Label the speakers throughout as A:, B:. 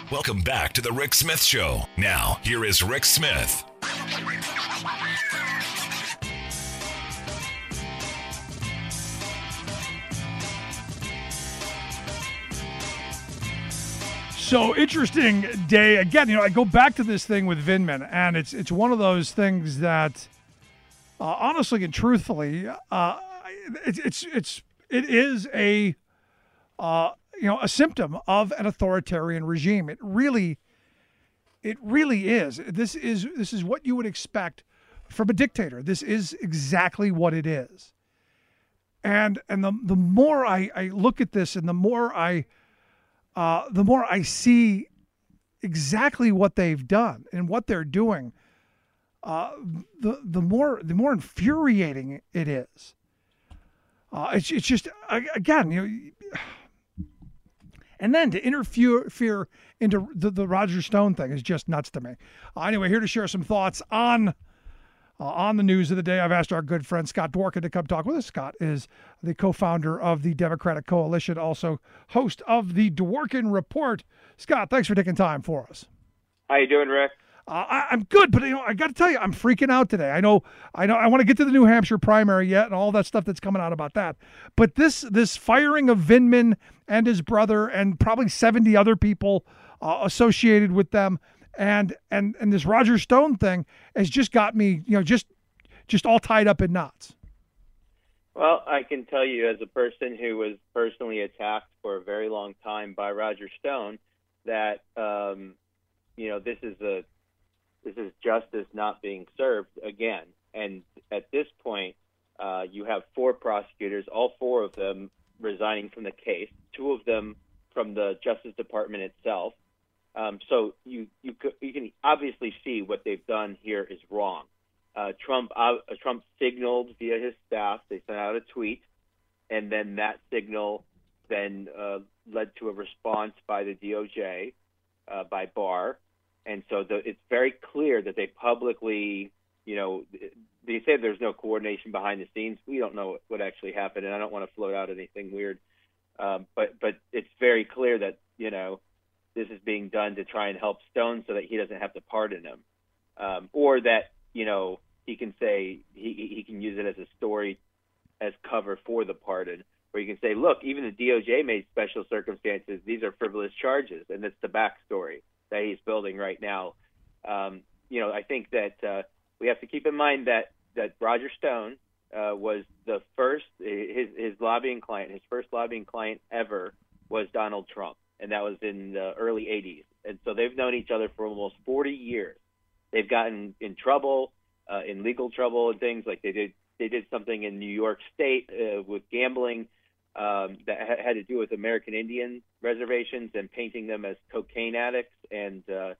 A: Welcome back to the Rick Smith Show. Now, here is Rick Smith.
B: So interesting day again. I go back to this thing with Vindman, and it's one of those things that, honestly and truthfully, it is a symptom of an authoritarian regime. It really is. This is what you would expect from a dictator. This is exactly what it is. And the more I look at this, and the more I see exactly what they've done and what they're doing, the more infuriating it is. It's just, again, and then to interfere into the Roger Stone thing is just nuts to me. Anyway, here to share some thoughts on the news of the day, I've asked our good friend Scott Dworkin to come talk with us. Scott is the co-founder of the Democratic Coalition, also host of the Dworkin Report. Scott, thanks for taking time for us.
C: How you doing, Rick?
B: I'm good, but I got to tell you, I'm freaking out today. I know. I want to get to the New Hampshire primary yet, and all that stuff that's coming out about that. But this firing of Vindman and his brother, and probably 70 other people associated with them, and this Roger Stone thing has just got me, just all tied up in knots.
C: Well, I can tell you, as a person who was personally attacked for a very long time by Roger Stone, that this is justice not being served again. And at this point, you have 4 prosecutors, all 4 of them resigning from the case, 2 of them from the Justice Department itself. So you can obviously see what they've done here is wrong. Trump signaled via his staff. They sent out a tweet, and then that signal then led to a response by the DOJ, by Barr. And so it's very clear that they publicly, they say there's no coordination behind the scenes. We don't know what actually happened, and I don't want to float out anything weird. But it's very clear that, this is being done to try and help Stone so that he doesn't have to pardon him, or that, he can say he can use it as a story, as cover for the pardon, where you can say, look, even the DOJ made special circumstances. These are frivolous charges, and it's the backstory that he's building right now. I think that we have to keep in mind that Roger Stone was the first, his lobbying client, his first lobbying client ever was Donald Trump, and that was in the early 80s. And so they've known each other for almost 40 years. They've gotten in trouble, in legal trouble and things. Like they did something in New York State with gambling that had to do with American Indian reservations and painting them as cocaine addicts. And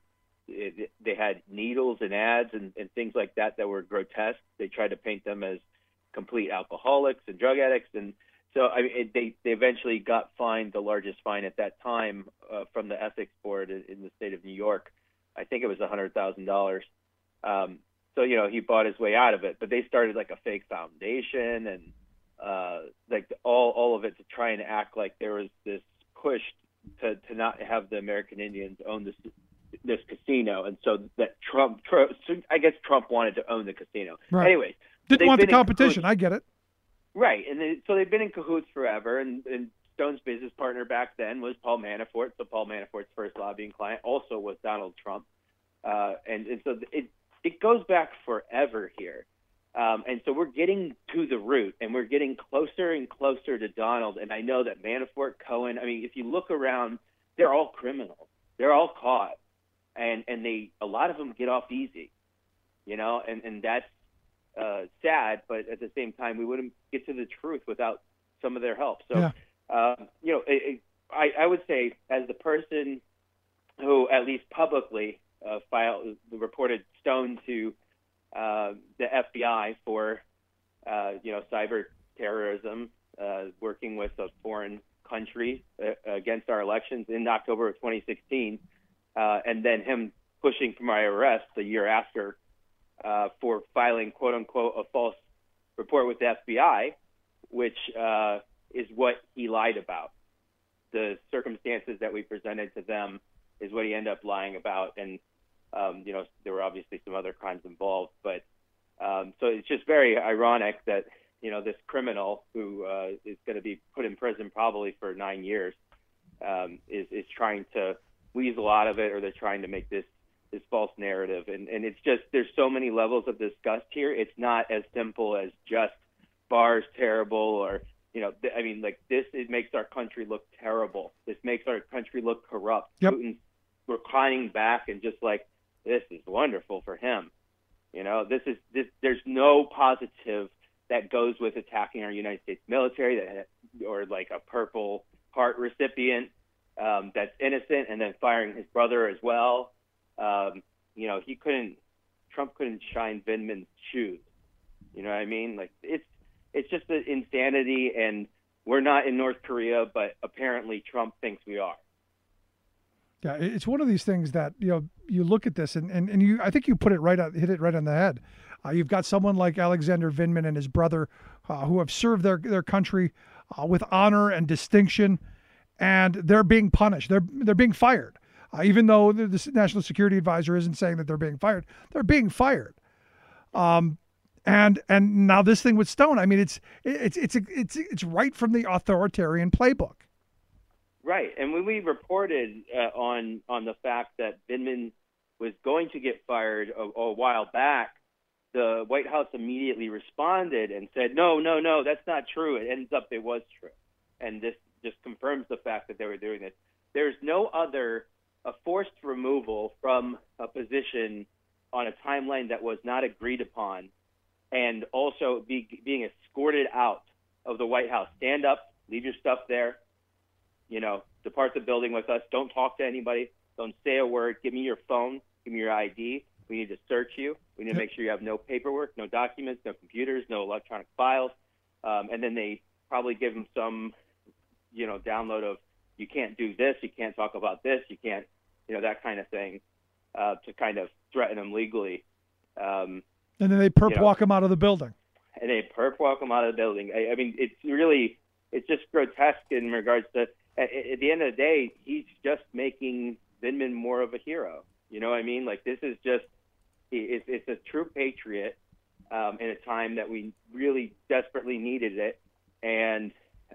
C: they had needles and ads and things like that were grotesque. They tried to paint them as complete alcoholics and drug addicts. And so they eventually got fined, the largest fine at that time from the ethics board in the state of New York. I think it was $100,000. So, he bought his way out of it. But they started like a fake foundation and like all of it to try and act like there was this push to not have the American Indians own this casino. And so that I guess Trump wanted to own the casino.
B: Right.
C: Anyways.
B: Didn't want the competition. I get it.
C: Right. And so they've been in cahoots forever. And Stone's business partner back then was Paul Manafort. So Paul Manafort's first lobbying client also was Donald Trump. And so it goes back forever here. And so we're getting to the root, and we're getting closer and closer to Donald. And I know that Manafort, Cohen, if you look around, they're all criminals. They're all caught. And a lot of them get off easy, and that's sad. But at the same time, we wouldn't get to the truth without some of their help. So, yeah. I would say, as the person who at least publicly reported Stone to the FBI for cyber terrorism, working with a foreign country against our elections in October of 2016, and then him pushing for my arrest the year after for filing, quote unquote, a false report with the FBI, which is what he lied about. The circumstances that we presented to them is what he ended up lying about. And, there were obviously some other crimes involved. But so it's just very ironic that, this criminal who is going to be put in prison probably for 9 years is trying to weasel out of it, or they're trying to make this false narrative. And it's just, there's so many levels of disgust here. It's not as simple as just Barr's terrible, or, this, it makes our country look terrible. This makes our country look corrupt.
B: Yep.
C: Putin's reclining back and just like, this is wonderful for him. There's no positive that goes with attacking our United States military, or like a Purple Heart recipient that's innocent, and then firing his brother as well. Trump couldn't shine Vindman's shoes. You know what I mean? Like, it's just an insanity, and we're not in North Korea, but apparently Trump thinks we are.
B: Yeah, it's one of these things that, you look at this and you, I think you hit it right on the head. You've got someone like Alexander Vindman and his brother who have served their country with honor and distinction, and they're being punished. They're being fired. Even though the National Security Advisor isn't saying that they're being fired, they're being fired. And now this thing with Stone, I mean, it's right from the authoritarian playbook.
C: Right, and when we reported on the fact that Vindman was going to get fired a while back, the White House immediately responded and said, no, that's not true. It ends up it was true. And this just confirms the fact that they were doing this. There's no other forced removal from a position on a timeline that was not agreed upon, and also being escorted out of the White House. Stand up, leave your stuff there, depart the building with us. Don't talk to anybody. Don't say a word. Give me your phone. Give me your ID. We need to search you. We need to make sure you have no paperwork, no documents, no computers, no electronic files. And then they probably give them some, download of, you can't do this, you can't talk about this, you can't, that kind of thing, to kind of threaten them legally.
B: And then they perp walk him out of the building.
C: And they perp walk him out of the building. I mean, it's just grotesque in regards to, at the end of the day, he's just making Vindman more of a hero. You know what I mean? Like, this is just, it's a true patriot in a time that we really desperately needed it. And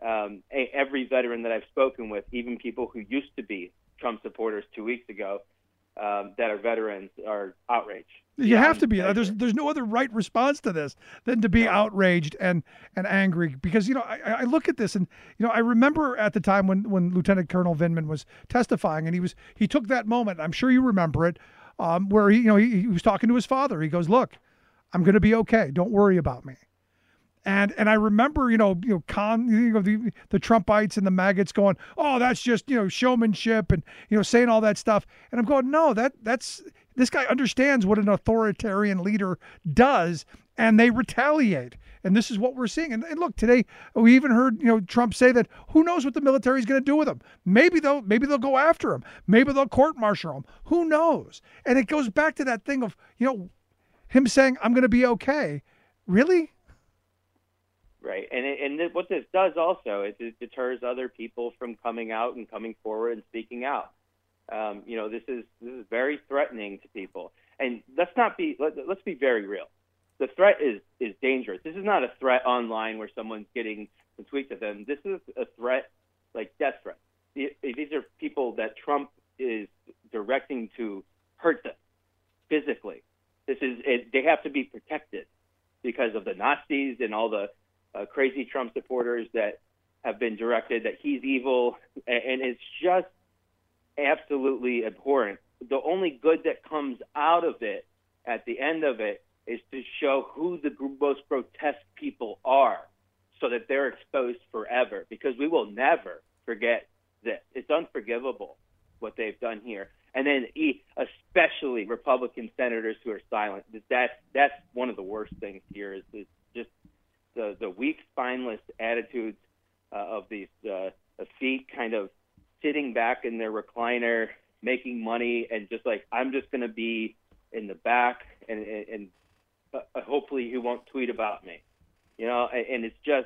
C: every veteran that I've spoken with, even people who used to be Trump supporters 2 weeks ago, that are veterans, are outraged.
B: You have to be. There's no other right response to this than to be outraged and angry, because I look at this and I remember at the time when Lieutenant Colonel Vindman was testifying, and he took that moment. I'm sure you remember it, where he was talking to his father. He goes, "Look, I'm going to be okay. Don't worry about me." And I remember, the Trumpites and the maggots going, "Oh, that's just, showmanship," and, saying all that stuff. And I'm going, no, that's this guy understands what an authoritarian leader does, and they retaliate. And this is what we're seeing. And look, today we even heard, Trump say that who knows what the military is going to do with him. Maybe they'll go after him. Maybe they'll court-martial him. Who knows? And it goes back to that thing of, him saying, "I'm going to be okay." Really?
C: Right, and what this does also is it deters other people from coming out and coming forward and speaking out. This is very threatening to people, and let's be very real. The threat is dangerous. This is not a threat online where someone's getting some tweets at them. This is a threat, like death threats. These are people that Trump is directing to hurt them physically. They have to be protected because of the Nazis and all the crazy Trump supporters that have been directed that he's evil, and it's just absolutely abhorrent. The only good that comes out of it at the end of it is to show who the most grotesque people are, so that they're exposed forever, because we will never forget this. It's unforgivable what they've done here. And then especially Republican senators who are silent. That's one of the worst things here is just the weak, spineless attitudes of these feet kind of sitting back in their recliner, making money, and just like, I'm just going to be in the back, and hopefully he won't tweet about me, and it's just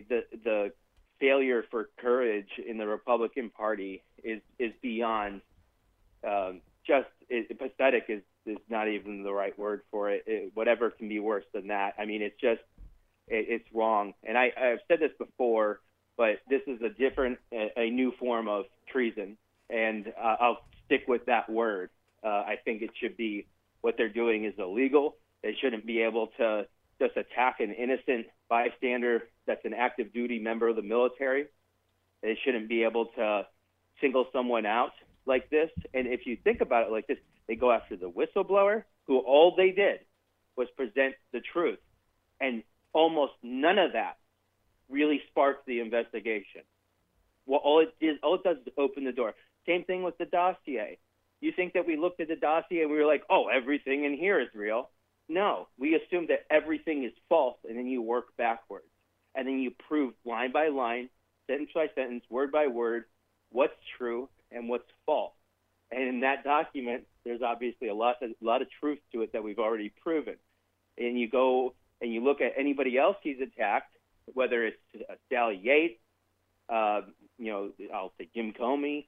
C: the failure for courage in the Republican Party is beyond pathetic is not even the right word for it. Whatever can be worse than that. I mean, it's wrong. And I've said this before, but this is a new form of treason, and I'll stick with that word. I think it should be, what they're doing is illegal. They shouldn't be able to just attack an innocent bystander that's an active duty member of the military. They shouldn't be able to single someone out like this. And if you think about it like this, they go after the whistleblower, who all they did was present the truth. And almost none of that really sparked the investigation. Well, all it does is open the door. Same thing with the dossier. You think that we looked at the dossier and we were like, oh, everything in here is real? No, we assume that everything is false, and then you work backwards. And then you prove line by line, sentence by sentence, word by word, what's true and what's false. And in that document, there's obviously a lot of truth to it that we've already proven. And you go and you look at anybody else he's attacked, whether it's Sally Yates, I'll say Jim Comey,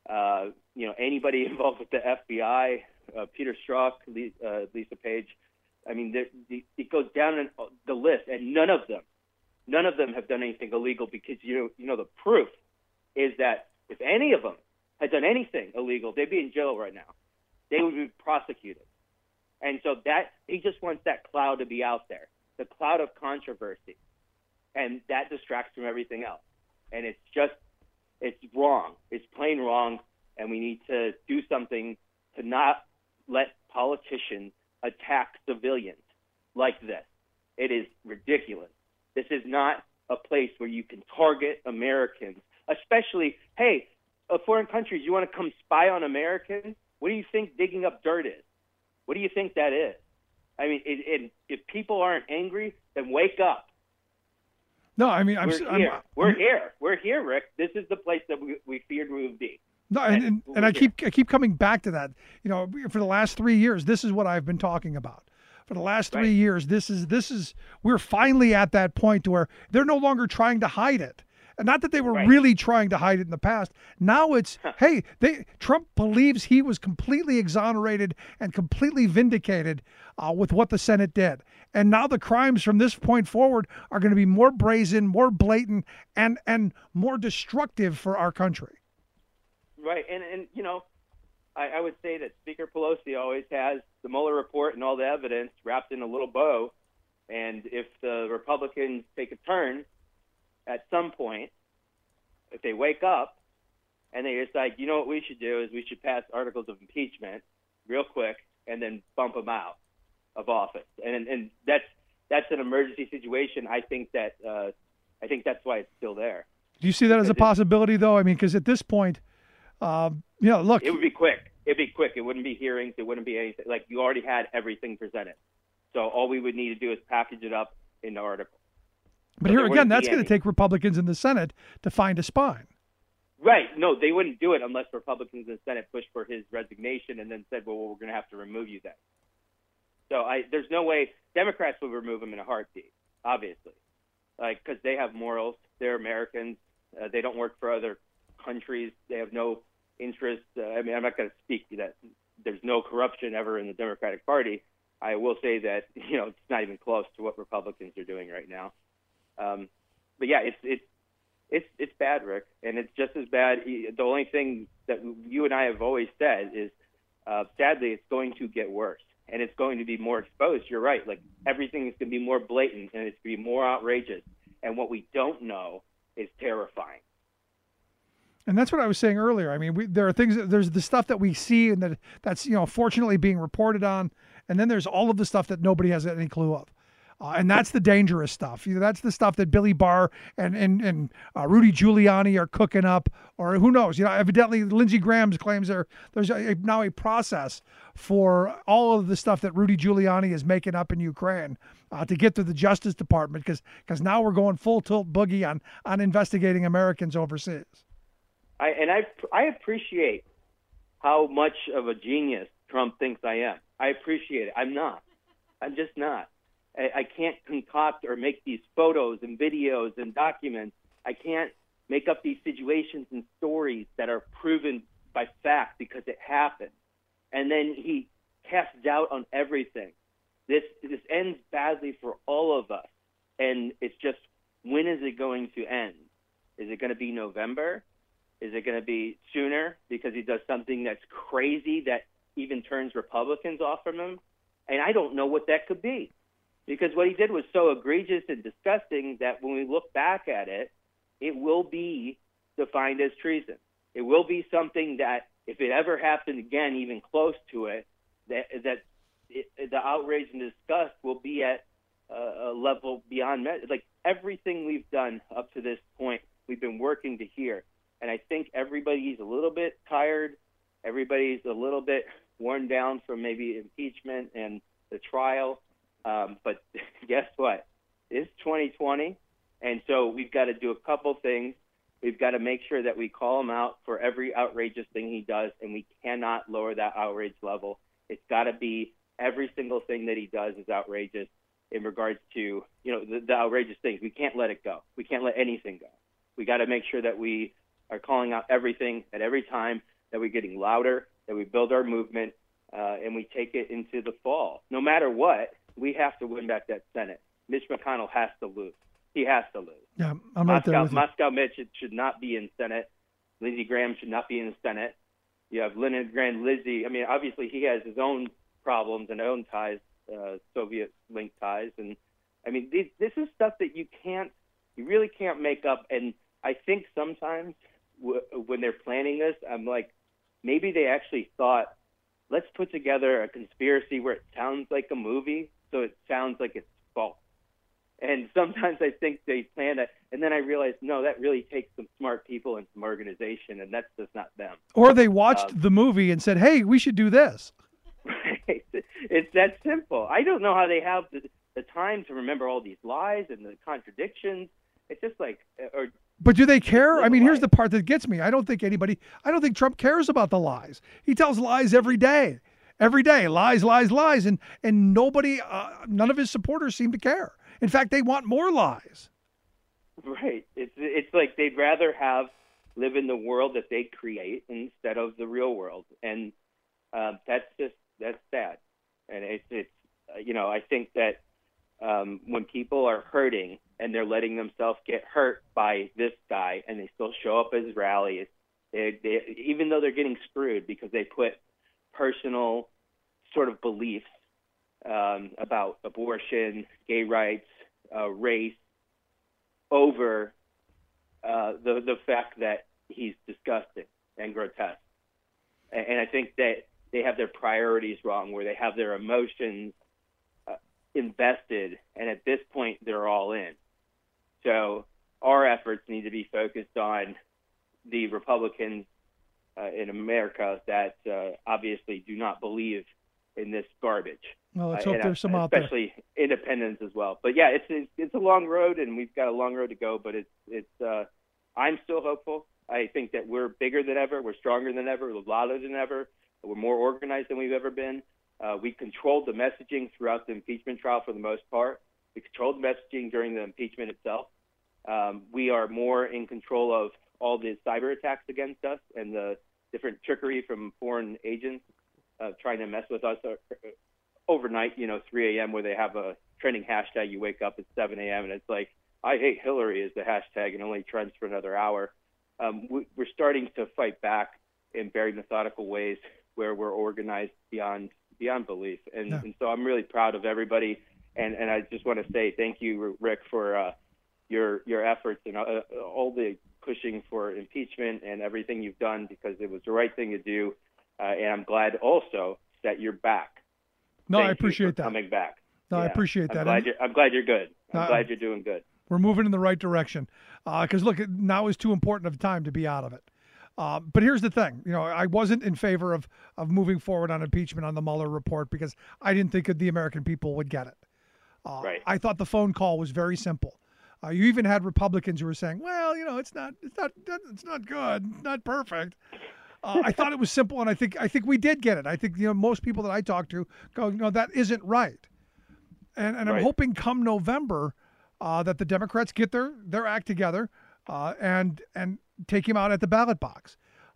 C: anybody involved with the FBI, Peter Strzok, Lisa Page. I mean, it goes down the list, and none of them have done anything illegal, because the proof is that if any of them had done anything illegal, they'd be in jail right now. They would be prosecuted. And so that he just wants that cloud to be out there, the cloud of controversy, and that distracts from everything else. And it's wrong. It's plain wrong, and we need to do something to not let politicians attack civilians like this. It is ridiculous. This is not a place where you can target Americans, especially, hey, foreign countries, you want to come spy on Americans? What do you think digging up dirt is? What do you think that is? I mean, if people aren't angry, then wake up.
B: No, I mean,
C: We're here, Rick. This is the place that we feared we would be.
B: No, and I keep coming back to that. For the last 3 years, this is what I've been talking about. For the last 3 years, this is we're finally at that point to where they're no longer trying to hide it. And not that they were really trying to hide it in the past. Now it's, hey, Trump believes he was completely exonerated and completely vindicated with what the Senate did. And now the crimes from this point forward are going to be more brazen, more blatant, and more destructive for our country.
C: Right. And I would say that Speaker Pelosi always has the Mueller report and all the evidence wrapped in a little bow. And if the Republicans take a turn at some point, if they wake up and they decide, what we should do is we should pass articles of impeachment real quick and then bump them out of office. And that's an emergency situation. I think that's why it's still there.
B: Do you see that as a possibility, though? I mean, because at this point, look,
C: it would be quick. It'd be quick. It wouldn't be hearings. It wouldn't be anything. Like, you already had everything presented. So all we would need to do is package it up in the article.
B: But here again, that's going to take Republicans in the Senate to find a spine.
C: Right. No, they wouldn't do it unless Republicans in the Senate pushed for his resignation and then said, well, we're going to have to remove you then. So there's no way Democrats would remove him in a heartbeat, obviously, because they have morals. They're Americans. They don't work for other countries. They have no interest. I'm not going to speak that there's no corruption ever in the Democratic Party. I will say that, it's not even close to what Republicans are doing right now. But yeah, it's bad, Rick, and it's just as bad. The only thing that you and I have always said is, sadly, it's going to get worse, and it's going to be more exposed. You're right. Like, everything is going to be more blatant, and it's going to be more outrageous. And what we don't know is terrifying.
B: And that's what I was saying earlier. I mean, there are things. There's the stuff that we see, and that's fortunately being reported on, and then there's all of the stuff that nobody has any clue of. And that's the dangerous stuff. That's the stuff that Billy Barr and Rudy Giuliani are cooking up, or who knows? Evidently Lindsey Graham claims there's now a process for all of the stuff that Rudy Giuliani is making up in Ukraine to get to the Justice Department, because now we're going full tilt boogie on investigating Americans overseas.
C: I appreciate how much of a genius Trump thinks I am. I appreciate it. I'm not. I'm just not. I can't concoct or make these photos and videos and documents. I can't make up these situations and stories that are proven by fact, because because it happened. And then he casts doubt on everything. This ends badly for all of us. And it's just, when is it going to end? Is it going to be November? Is it going to be sooner because he does something that's crazy that even turns Republicans off from him? And I don't know what that could be, because what he did was so egregious and disgusting that when we look back at it, it will be defined as treason. It will be something that, if it ever happened again, even close to it, the outrage and disgust will be at a level beyond measure. Like, everything we've done up to this point, we've been working to here. And I think everybody's a little bit tired. Everybody's a little bit worn down from maybe impeachment and the trial. But guess what? It's 2020. And so we've got to do a couple things. We've got to make sure that we call him out for every outrageous thing he does, and we cannot lower that outrage level. It's got to be every single thing that he does is outrageous in regards to, the outrageous things. We can't let it go. We can't let anything go. We got to make sure that we are calling out everything at every time, that we're getting louder, that we build our movement, and we take it into the fall. No matter what, we have to win back that Senate. Mitch McConnell has to lose. He has to lose.
B: Yeah, I'm right there with you.
C: Moscow Mitch should not be in Senate. Lindsey Graham should not be in the Senate. You have Lyndon Graham, Lizzie. I mean, obviously he has his own problems and own ties, Soviet-linked ties. And, I mean, this is stuff that you really can't make up. And I think sometimes when they're planning this, I'm like, maybe they actually thought, let's put together a conspiracy where it sounds like a movie, so it sounds like it's false. And sometimes I think they plan it, and then I realize, no, that really takes some smart people and some organization, and that's just not them.
B: Or they watched the movie and said, hey, we should do this.
C: Right. It's that simple. I don't know how they have the time to remember all these lies and the contradictions. It's just like...
B: But do they care? I mean, here's the part that gets me. I don't think Trump cares about the lies. He tells lies every day. Every day, lies, lies, lies. And nobody, none of his supporters seem to care. In fact, they want more lies.
C: Right. It's like they'd rather live in the world that they create instead of the real world. And that's sad. And it's I think that when people are hurting and they're letting themselves get hurt by this guy, and they still show up at his rallies, even though they're getting screwed because they put personal sort of beliefs about abortion, gay rights, race over the fact that he's disgusting and grotesque. And I think that they have their priorities wrong, where they have their emotions invested, and at this point they're all in. So our efforts need to be focused on the Republicans in America that obviously do not believe in this garbage.
B: Well, let's hope there's some out there.
C: Especially independents as well. But yeah, it's a long road, and we've got a long road to go. But it's I'm still hopeful. I think that we're bigger than ever. We're stronger than ever. We're louder than ever. We're more organized than we've ever been. We controlled the messaging throughout the impeachment trial for the most part. We controlled the messaging during the impeachment itself. We are more in control of all the cyber attacks against us and the different trickery from foreign agents trying to mess with us overnight, 3 a.m. where they have a trending hashtag. You wake up at 7 a.m. and it's like, I hate Hillary is the hashtag, and only trends for another hour. We're starting to fight back in very methodical ways where we're organized beyond belief. And so I'm really proud of everybody. And I just want to say thank you, Rick, for your efforts and all the pushing for impeachment and everything you've done, because it was the right thing to do. And I'm glad also that you're back.
B: No,
C: Thank
B: I appreciate
C: you for
B: that.
C: Coming back.
B: No, I appreciate that.
C: I'm glad you're good. I'm glad you're doing good.
B: We're moving in the right direction. Because look, now is too important of a time to be out of it. But here's the thing. I wasn't in favor of moving forward on impeachment on the Mueller report because I didn't think the American people would get it.
C: Right.
B: I thought the phone call was very simple. You even had Republicans who were saying, well, it's not good. It's not perfect. I thought it was simple, and I think we did get it. I think most people that I talk to go, that isn't right. And I'm hoping come November that the Democrats get their act together and take him out at the ballot box.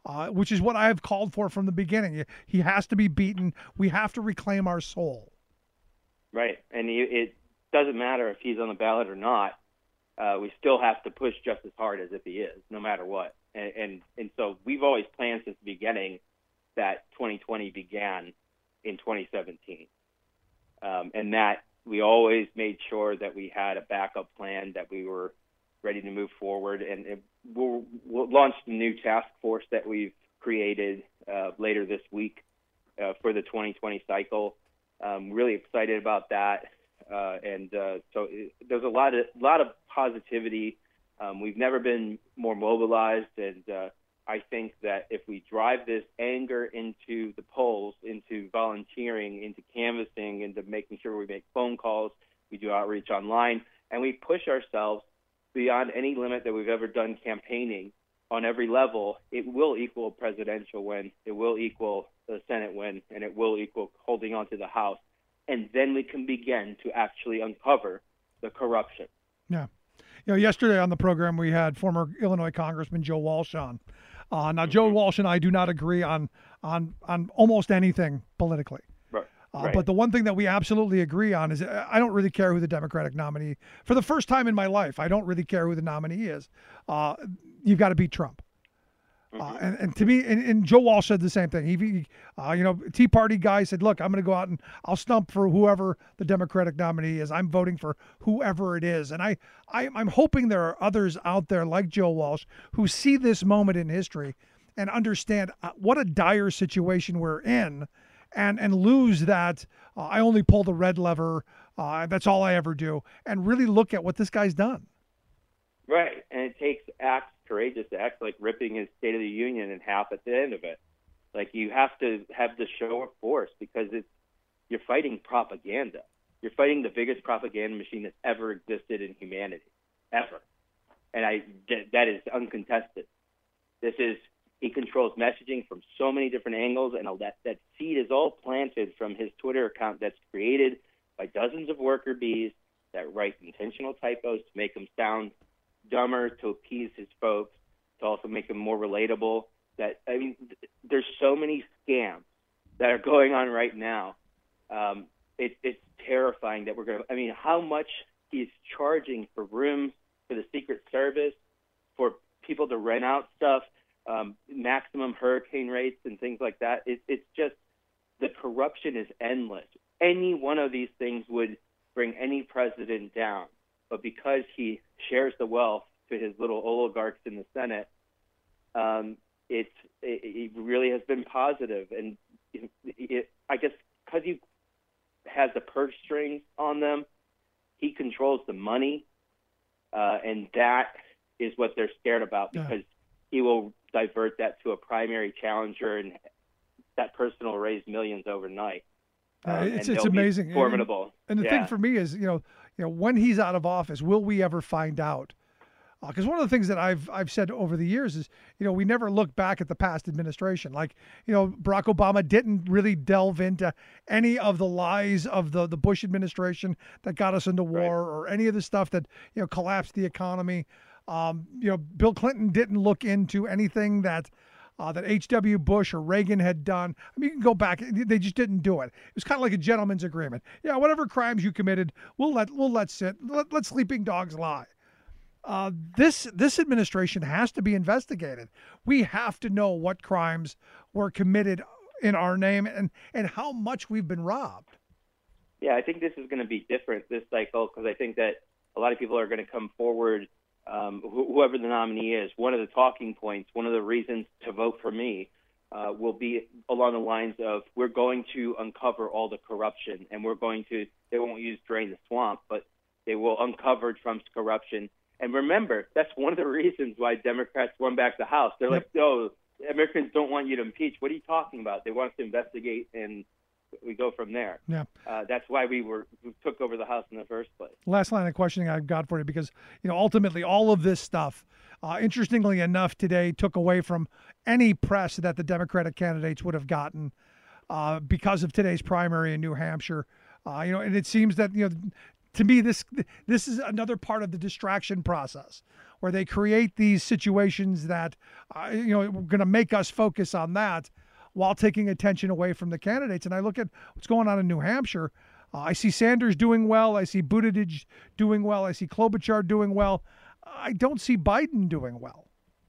B: which is what I have called for from the beginning. He has to be beaten. We have to reclaim our soul.
C: Right, and it doesn't matter if he's on the ballot or not. We still have to push just as hard as if he is, no matter what. And so we've always planned since the beginning that 2020 began in 2017, and that we always made sure that we had a backup plan, that we were ready to move forward. And we'll launch the new task force that we've created later this week for the 2020 cycle. Really excited about that. So there's a lot of positivity. We've never been more mobilized, and I think that if we drive this anger into the polls, into volunteering, into canvassing, into making sure we make phone calls, we do outreach online, and we push ourselves beyond any limit that we've ever done campaigning on every level, it will equal a presidential win, it will equal the Senate win, and it will equal holding on to the House. And then we can begin to actually uncover the corruption.
B: Yeah. Yesterday on the program, we had former Illinois Congressman Joe Walsh on. Now, Joe Walsh and I do not agree on almost anything politically.
C: Right.
B: But the one thing that we absolutely agree on is I don't really care who the Democratic nominee. For the first time in my life, I don't really care who the nominee is. You've got to beat Trump. And to me, and Joe Walsh said the same thing. He Tea Party guy said, look, I'm going to go out and I'll stump for whoever the Democratic nominee is. I'm voting for whoever it is. And I'm hoping there are others out there like Joe Walsh who see this moment in history and understand what a dire situation we're in and lose that I only pull the red lever. That's all I ever do. And really look at what this guy's done.
C: Right. And it takes courageous acts like ripping his State of the Union in half at the end of it. Like, you have to have the show of force because you're fighting propaganda. You're fighting the biggest propaganda machine that's ever existed in humanity, ever. And that is uncontested. He controls messaging from so many different angles, and that seed is all planted from his Twitter account that's created by dozens of worker bees that write intentional typos to make him sound dumber, to appease his folks, to also make him more relatable. There's so many scams that are going on right now. It's terrifying that we're going to. How much he's charging for rooms for the Secret Service, for people to rent out stuff, maximum hurricane rates and things like that. It's just, the corruption is endless. Any one of these things would bring any president down. But because he shares the wealth to his little oligarchs in the Senate, it really has been positive. And I guess because he has the purse strings on them, he controls the money, and that is what they're scared about, because he will divert that to a primary challenger, and that person will raise millions overnight.
B: It's amazing,
C: formidable.
B: And the thing for me is, when he's out of office, will we ever find out? Because one of the things that I've said over the years is, we never look back at the past administration. Like, Barack Obama didn't really delve into any of the lies of the Bush administration that got us into war, or any of the stuff that, collapsed the economy. Bill Clinton didn't look into anything that H.W. Bush or Reagan had done. You can go back; they just didn't do it. It was kind of like a gentleman's agreement. Yeah, whatever crimes you committed, we'll let sit. Let sleeping dogs lie. This administration has to be investigated. We have to know what crimes were committed in our name and how much we've been robbed.
C: Yeah, I think this is going to be different this cycle, because I think that a lot of people are going to come forward. Whoever the nominee is, one of the talking points, one of the reasons to vote for me will be along the lines of, we're going to uncover all the corruption, and they won't use drain the swamp, but they will uncover Trump's corruption. And remember, that's one of the reasons why Democrats won back the House. They're like, no, Americans don't want you to impeach. What are you talking about? They want us to investigate, and we go from there.
B: Yeah,
C: that's why we took over the House in the first place.
B: Last line of questioning I've got for you, because ultimately all of this stuff, interestingly enough, today took away from any press that the Democratic candidates would have gotten because of today's primary in New Hampshire. And it seems that to me, this is another part of the distraction process where they create these situations that, are going to make us focus on that while taking attention away from the candidates. And I look at what's going on in New Hampshire. I see Sanders doing well. I see Buttigieg doing well. I see Klobuchar doing well. I don't see Biden doing well.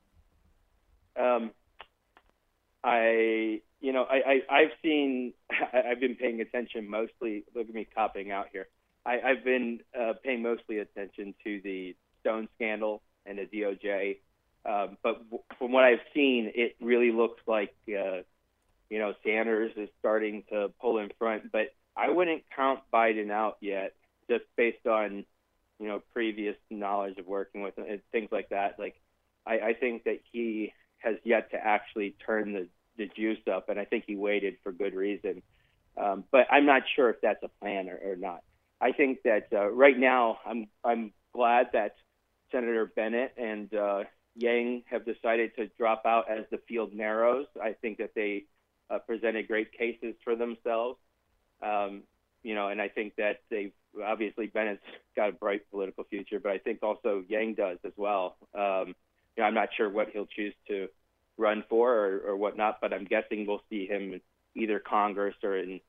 C: I've been paying attention mostly. Look at me copping out here. I've been paying mostly attention to the Stone scandal and the DOJ. But from what I've seen, it really looks like, Sanders is starting to pull in front. But I wouldn't count Biden out yet, just based on, previous knowledge of working with him and things like that. Like, I think that he has yet to actually turn the juice up, and I think he waited for good reason. But I'm not sure if that's a plan or not. I think that right now I'm glad that Senator Bennett and Yang have decided to drop out as the field narrows. I think that they presented great cases for themselves. And I think that they've obviously Bennett's got a bright political future, but I think also Yang does as well. I'm not sure what he'll choose to run for or whatnot, but I'm guessing we'll see him in either Congress or in,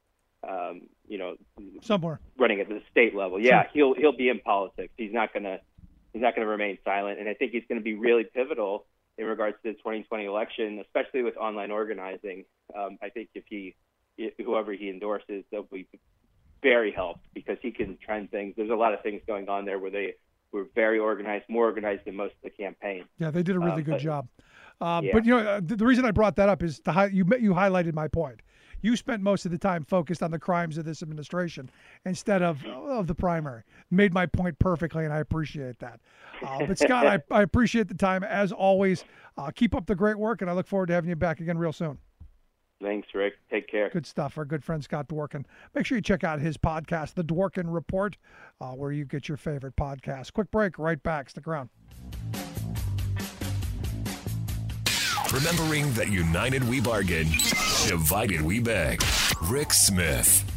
B: somewhere
C: running at the state level. Yeah, sure. He'll be in politics. He's not gonna remain silent, and I think he's going to be really pivotal in regards to the 2020 election, especially with online organizing. I think whoever he endorses, they'll be very helped because he can trend things. There's a lot of things going on there where they were very organized, more organized than most of the campaign.
B: Yeah, they did a really good job. Yeah. But the reason I brought that up is you highlighted my point. You spent most of the time focused on the crimes of this administration instead of the primary. Made my point perfectly, and I appreciate that. But Scott, I appreciate the time as always. Keep up the great work, and I look forward to having you back again real soon.
C: Thanks, Rick. Take care.
B: Good stuff. Our good friend Scott Dworkin. Make sure you check out his podcast, The Dworkin Report, where you get your favorite podcast. Quick break. Right back. Stick around.
A: Remembering that united we bargain, divided we beg. Rick Smith.